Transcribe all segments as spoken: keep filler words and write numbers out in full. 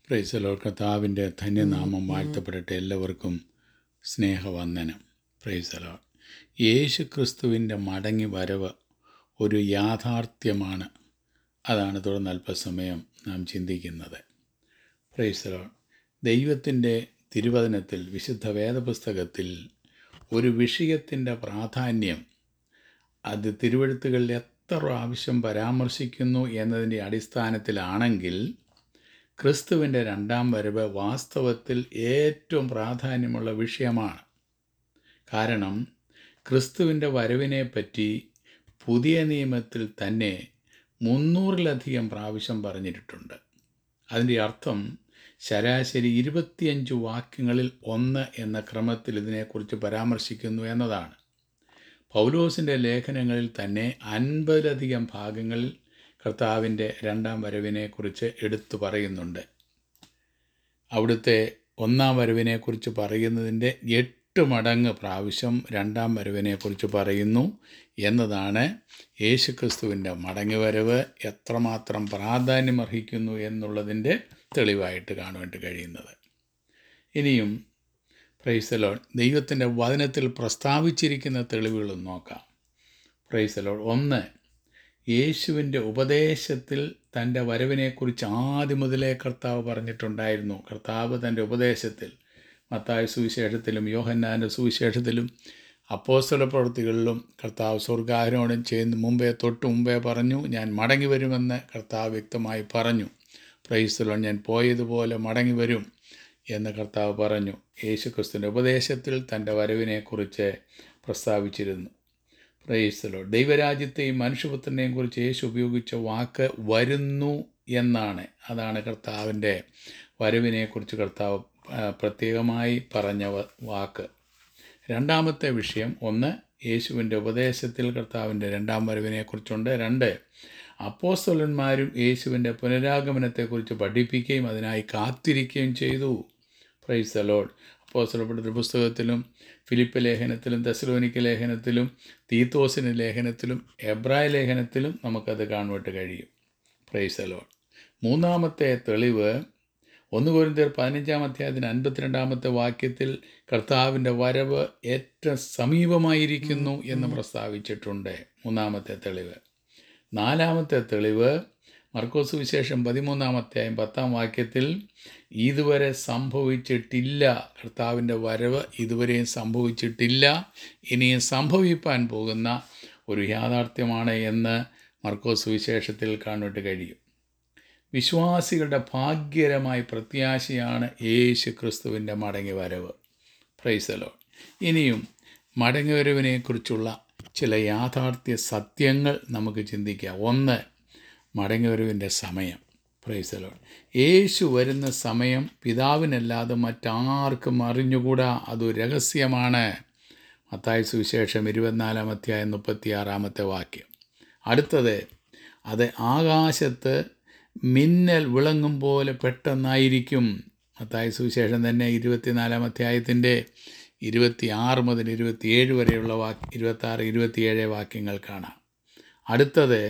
Price the Lord. കർത്താവിൻ്റെ ധന്യനാമം വാഴ്ത്തപ്പെടട്ടെ. എല്ലാവർക്കും സ്നേഹവന്ദനം. Price the Lord. യേശു ക്രിസ്തുവിൻ്റെ മടങ്ങി വരവ് ഒരു യാഥാർത്ഥ്യമാണ്. അതാണ് തുടർന്ന് അല്പസമയം നാം ചിന്തിക്കുന്നത്. Praise the Lord. ദൈവത്തിൻ്റെ തിരുവചനത്തിൽ, വിശുദ്ധ വേദപുസ്തകത്തിൽ ഒരു വിഷയത്തിൻ്റെ പ്രാധാന്യം അത് തിരുവെഴുത്തുകളിൽ എത്ര പ്രാവശ്യം പരാമർശിക്കുന്നു എന്നതിൻ്റെ അടിസ്ഥാനത്തിലാണെങ്കിൽ ക്രിസ്തുവിൻ്റെ രണ്ടാം വരവ് വാസ്തവത്തിൽ ഏറ്റവും പ്രാധാന്യമുള്ള വിഷയമാണ്. കാരണം ക്രിസ്തുവിൻ്റെ വരവിനെപ്പറ്റി പുതിയ നിയമത്തിൽ തന്നെ മുന്നൂറിലധികം പ്രാവശ്യം പറഞ്ഞിട്ടുണ്ട്. അതിൻ്റെ അർത്ഥം ശരാശരി ഇരുപത്തിയഞ്ച് വാക്യങ്ങളിൽ ഒന്ന് എന്ന ക്രമത്തിൽ ഇതിനെക്കുറിച്ച് പരാമർശിക്കുന്നു എന്നതാണ്. പൗലോസിൻ്റെ ലേഖനങ്ങളിൽ തന്നെ അൻപതിലധികം ഭാഗങ്ങളിൽ കർത്താവിൻ്റെ രണ്ടാം വരവിനെക്കുറിച്ച് എടുത്തു പറയുന്നുണ്ട്. അവിടുത്തെ ഒന്നാം വരവിനെക്കുറിച്ച് പറയുന്നതിൻ്റെ എട്ട് മടങ്ങ് പ്രാവശ്യം രണ്ടാം വരവിനെക്കുറിച്ച് പറയുന്നു എന്നതാണ് യേശുക്രിസ്തുവിൻ്റെ മടങ്ങിവരവ് എത്രമാത്രം പ്രാധാന്യമർഹിക്കുന്നു എന്നുള്ളതിൻ്റെ തെളിവായിട്ട് കാണുവാൻ കഴിയുന്നത്. ഇനിയും പ്രൈസ് ദി ലോർഡ്, ദൈവത്തിൻ്റെ വചനത്തിൽ പ്രസ്താവിച്ചിരിക്കുന്ന തെളിവുകളും നോക്കാം. Praise the Lord. ഒന്ന്, യേശുവിൻ്റെ ഉപദേശത്തിൽ തൻ്റെ വരവിനെക്കുറിച്ച് ആദ്യം മുതലേ കർത്താവ് പറഞ്ഞിട്ടുണ്ടായിരുന്നു. കർത്താവ് തൻ്റെ ഉപദേശത്തിൽ മത്തായി സുവിശേഷത്തിലും യോഹന്നാൻ്റെ സുവിശേഷത്തിലും അപ്പോസ്തല പ്രവൃത്തികളിലും കർത്താവ് സ്വർഗ്ഗാരോഹണം ചെയ്യുന്ന മുമ്പേ തൊട്ട് മുമ്പേ പറഞ്ഞു, ഞാൻ മടങ്ങി വരുമെന്ന് കർത്താവ് വ്യക്തമായി പറഞ്ഞു. Praise the Lord. ഞാൻ പോയതുപോലെ മടങ്ങി വരും എന്ന് കർത്താവ് പറഞ്ഞു. യേശുക്രിസ്തുവിൻ്റെ ഉപദേശത്തിൽ തൻ്റെ വരവിനെക്കുറിച്ച് പ്രസ്താവിച്ചിരുന്നു. Praise the Lord. ദൈവരാജ്യത്തെയും മനുഷ്യപുത്രനെയും കുറിച്ച് യേശു ഉപയോഗിച്ച വാക്ക് വരുന്നു എന്നാണ്. അതാണ് കർത്താവിൻ്റെ വരവിനെക്കുറിച്ച് കർത്താവ് പ്രത്യേകമായി പറഞ്ഞ വാക്ക്. രണ്ടാമത്തെ വിഷയം, ഒന്ന്, യേശുവിൻ്റെ ഉപദേശത്തിൽ കർത്താവിൻ്റെ രണ്ടാം വരവിനെക്കുറിച്ചുണ്ട്. രണ്ട്, അപ്പോസ്തലന്മാരും യേശുവിൻ്റെ പുനരാഗമനത്തെക്കുറിച്ച് പഠിപ്പിക്കുകയും അതിനായി കാത്തിരിക്കുകയും ചെയ്തു. Praise the Lord. അപ്പോസ്തലരുടെ പുസ്തകത്തിലും ഫിലിപ്പ് ലേഖനത്തിലും തെസ്സലോനിക്ക ലേഖനത്തിലും തീത്തോസിന് ലേഖനത്തിലും എബ്രായ ലേഖനത്തിലും നമുക്കത് കാണുവാൻ കഴിയും. Praise the Lord. മൂന്നാമത്തെ തെളിവ്, ഒന്ന് കൊരിന്ത്യർ പതിനഞ്ചാം അധ്യായത്തിന് അൻപത്തിരണ്ടാമത്തെ വാക്യത്തിൽ കർത്താവിൻ്റെ വരവ് ഏറ്റവും സമീപമായിരിക്കുന്നു എന്ന് പ്രസ്താവിച്ചിട്ടുണ്ട്. മൂന്നാമത്തെ തെളിവ്. നാലാമത്തെ തെളിവ്, മർക്കോസ് സുവിശേഷം പതിമൂന്നാം അധ്യായം പത്താം വാക്യത്തിൽ ഇതുവരെ സംഭവിച്ചിട്ടില്ല, കർത്താവിൻ്റെ വരവ് ഇതുവരെയും സംഭവിച്ചിട്ടില്ല, ഇനിയും സംഭവിപ്പാൻ പോകുന്ന ഒരു യാഥാർത്ഥ്യമാണ് എന്ന് മർക്കോസ് സുവിശേഷത്തിൽ കാണുവാൻ കഴിയും. വിശ്വാസികളുടെ ഭാഗ്യകരമായ പ്രത്യാശയാണ് യേശു ക്രിസ്തുവിൻ്റെ മടങ്ങി വരവ്. Praise the Lord. ഇനിയും മടങ്ങി വരവിനെക്കുറിച്ചുള്ള ചില യാഥാർത്ഥ്യ സത്യങ്ങൾ നമുക്ക് ചിന്തിക്കാം. ഒന്ന്, മടങ്ങിവരവിൻ്റെ സമയം. Price the Lord. യേശു വരുന്ന സമയം പിതാവിനല്ലാതെ മറ്റാർക്കും അറിഞ്ഞുകൂടാ, അതൊരു രഹസ്യമാണ്. മത്തായി സുവിശേഷം ഇരുപത്തിനാലാം അധ്യായം മുപ്പത്തിയാറാമത്തെ വാക്യം. അടുത്തത്, അത് ആകാശത്ത് മിന്നൽ വിളങ്ങും പോലെ പെട്ടെന്നായിരിക്കും. മത്തായി സുവിശേഷം തന്നെ ഇരുപത്തിനാലാം അധ്യായത്തിൻ്റെ ഇരുപത്തി ആറ് മുതൽ ഇരുപത്തിയേഴ് വരെയുള്ള വാക്യ ഇരുപത്താറ് ഇരുപത്തിയേഴ് വാക്യങ്ങൾ കാണാം. അടുത്തത്,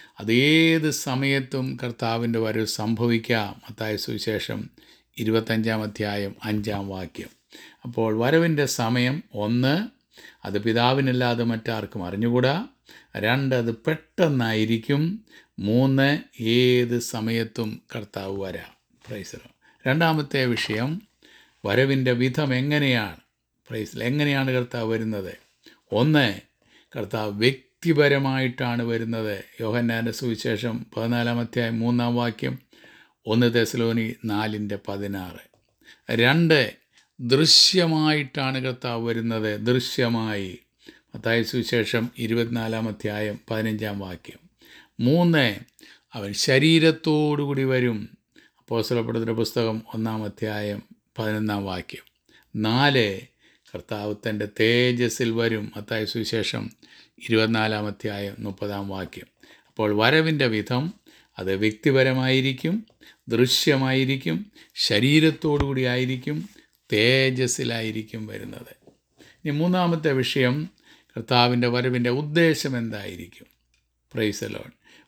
അതേത് സമയത്തും കർത്താവിൻ്റെ വരവ് സംഭവിക്കാം. മത്തായി സുവിശേഷം ഇരുപത്തഞ്ചാം അധ്യായം അഞ്ചാം വാക്യം. അപ്പോൾ വരവിൻ്റെ സമയം, ഒന്ന്, അത് പിതാവിനല്ലാതെ മറ്റാർക്കും അറിഞ്ഞുകൂടാ. രണ്ട്, അത് പെട്ടെന്നായിരിക്കും. മൂന്ന്, ഏത് സമയത്തും കർത്താവ് വരാം. Praise the Lord. രണ്ടാമത്തെ വിഷയം, വരവിൻ്റെ വിധം എങ്ങനെയാണ്. പ്രൈസ് എങ്ങനെയാണ് കർത്താവ് വരുന്നത്. ഒന്ന്, കർത്താവ് വ്യക്തിപരമായിട്ടാണ് വരുന്നത്. യോഹന്നാൻ്റെ സുവിശേഷം പതിനാലാം അധ്യായം മൂന്നാം വാക്യം, ഒന്ന് തെസ്സലോനി നാലിൻ്റെ പതിനാറ്. രണ്ട്, ദൃശ്യമായിട്ടാണ് കർത്താവ് വരുന്നത്. ദൃശ്യമായി. മത്തായി സുവിശേഷം ഇരുപത്തിനാലാം അധ്യായം പതിനഞ്ചാം വാക്യം. മൂന്ന്, അവൻ ശരീരത്തോടുകൂടി വരും. അപ്പോസ്തലരുടെ പുസ്തകം ഒന്നാം അധ്യായം പതിനൊന്നാം വാക്യം. നാല്, കർത്താവ് തൻ്റെ തേജസ്സിൽ വരും. മത്തായി സുവിശേഷം ഇരുപത്തിനാലാം അധ്യായം മുപ്പതാം വാക്യം. അപ്പോൾ വരവിൻ്റെ വിധം അത് വ്യക്തിപരമായിരിക്കും, ദൃശ്യമായിരിക്കും, ശരീരത്തോടുകൂടി ആയിരിക്കും, തേജസ്സിലായിരിക്കും വരുന്നത്. ഇനി മൂന്നാമത്തെ വിഷയം, കർത്താവിൻ്റെ വരവിൻ്റെ ഉദ്ദേശം എന്തായിരിക്കും. Praise the Lord.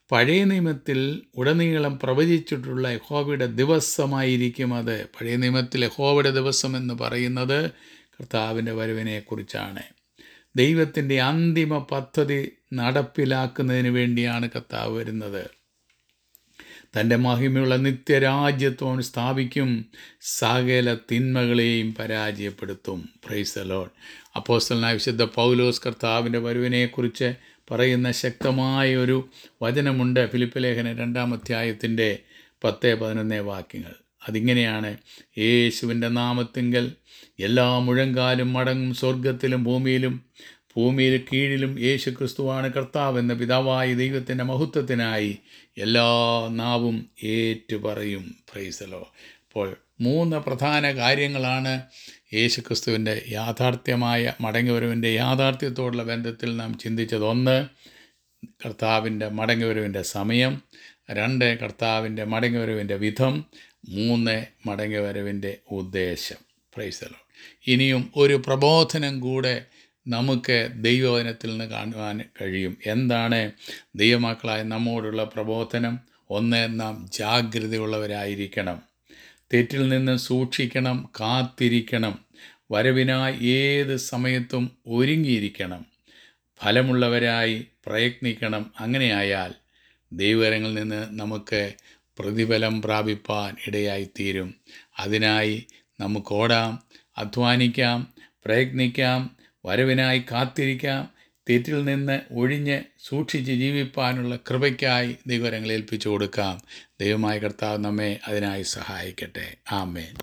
പഴയ നിയമത്തിൽ ഉടനീളം പ്രവചിച്ചിട്ടുള്ള യഹോവയുടെ ദിവസമായിരിക്കും അത്. പഴയ നിയമത്തിൽ യഹോവയുടെ ദിവസം എന്ന് പറയുന്നത് കർത്താവിൻ്റെ വരവിനെക്കുറിച്ചാണ്. ദൈവത്തിൻ്റെ അന്തിമ പദ്ധതി നടപ്പിലാക്കുന്നതിന് വേണ്ടിയാണ് കർത്താവ് വരുന്നത്. തൻ്റെ മഹിമയുള്ള നിത്യരാജ്യത്വം സ്ഥാപിക്കും, സകല തിന്മകളെയും പരാജയപ്പെടുത്തും. Praise the Lord. അപ്പോസ്തലനായ വിശുദ്ധ പൗലോസ് കർത്താവിൻ്റെ വരവിനെക്കുറിച്ച് പറയുന്ന ശക്തമായ ഒരു വചനമുണ്ട്. ഫിലിപ്പ് ലേഖനം രണ്ടാം അധ്യായത്തിൻ്റെ പത്ത് പതിനൊന്ന് വാക്യങ്ങൾ. അതിങ്ങനെയാണ്: യേശുവിൻ്റെ നാമത്തിങ്കൽ എല്ലാ മുഴങ്കാലും മടങ്ങും, സ്വർഗത്തിലും ഭൂമിയിലും ഭൂമിയിൽ കീഴിലും യേശു ക്രിസ്തുവാണ് കർത്താവെന്ന പിതാവായ ദൈവത്തിൻ്റെ മഹത്വത്തിനായി എല്ലാ നാവും ഏറ്റുപറയും. Price the Lord. അപ്പോൾ മൂന്ന് പ്രധാന കാര്യങ്ങളാണ് യേശു ക്രിസ്തുവിൻ്റെ യാഥാർത്ഥ്യമായ മടങ്ങിവരവിൻ്റെ യാഥാർത്ഥ്യത്തോടുള്ള ബന്ധത്തിൽ നാം ചിന്തിച്ചത്. ഒന്ന്, കർത്താവിൻ്റെ മടങ്ങിവരവിൻ്റെ സമയം. രണ്ട്, കർത്താവിൻ്റെ മടങ്ങിവരവിൻ്റെ വിധം. മൂന്ന്, മടങ്ങിവരവിൻ്റെ ഉദ്ദേശം. Praise the Lord. ഇനിയും ഒരു പ്രബോധനം കൂടെ നമുക്ക് ദൈവവചനത്തിൽ നിന്ന് കാണുവാൻ കഴിയും. എന്താണ് ദൈവമക്കളായ നമ്മോടുള്ള പ്രബോധനം? ഒന്ന്, നാം ജാഗ്രതയുള്ളവരായിരിക്കണം, തെറ്റിൽ നിന്ന് സൂക്ഷിക്കണം, കാത്തിരിക്കണം, വരവിനായി ഏത് സമയത്തും ഒരുങ്ങിയിരിക്കണം, ഫലമുള്ളവരായി പ്രയത്നിക്കണം. അങ്ങനെയായാൽ ദൈവകരങ്ങളിൽ നിന്ന് നമുക്ക് പ്രതിഫലം പ്രാപിപ്പാൻ ഇടയായിത്തീരും. അതിനായി നമുക്ക് ഓടാം, അധ്വാനിക്കാം, പ്രയത്നിക്കാം, വരവിനായി കാത്തിരിക്കാം, തെറ്റിൽ നിന്ന് ഒഴിഞ്ഞ് സൂക്ഷിച്ച് ജീവിപ്പാനുള്ള കൃപയ്ക്കായി ദൈവകരങ്ങളിൽ ഏൽപ്പിച്ചു കൊടുക്കാം. ദൈവമായ കർത്താവ് നമ്മെ അതിനായി സഹായിക്കട്ടെ. ആമേൻ.